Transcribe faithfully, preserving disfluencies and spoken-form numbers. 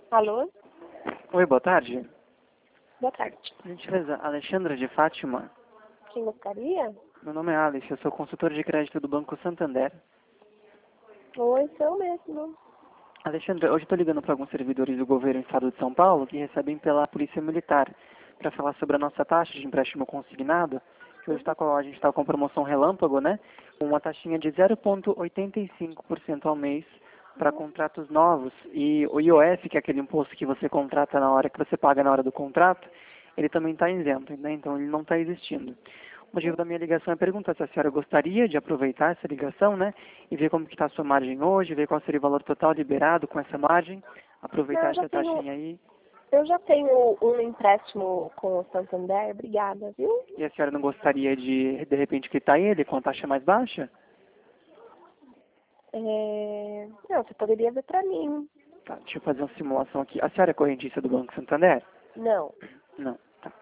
Alô? Oi, boa tarde. Boa tarde. Gentileza, Alexandra de Fátima. Quem gostaria? Meu nome é Alex, eu sou consultor de crédito do Banco Santander. Oi, sou mesmo. Alexandra, hoje estou ligando para alguns servidores do governo do Estado de São Paulo que recebem pela Polícia Militar para falar sobre a nossa taxa de empréstimo consignado, que hoje tá com, a gente está com promoção relâmpago, né? Com uma taxinha de zero vírgula oitenta e cinco por cento ao mês para contratos novos. E o I O F, que é aquele imposto que você contrata na hora que você paga na hora do contrato, ele também está isento, né? Então ele não está existindo. O motivo da minha ligação é perguntar se a senhora gostaria de aproveitar essa ligação, né? E ver como que está a sua margem hoje, ver qual seria o valor total liberado com essa margem, aproveitar Não, eu já essa tenho, taxinha aí. eu já tenho um empréstimo com o Santander, obrigada, viu? E a senhora não gostaria de, de repente, quitar ele com a taxa mais baixa? É... Não, você poderia ver pra mim. Tá, deixa eu fazer uma simulação aqui. A senhora é correntista do Banco Santander? Não. Não, tá.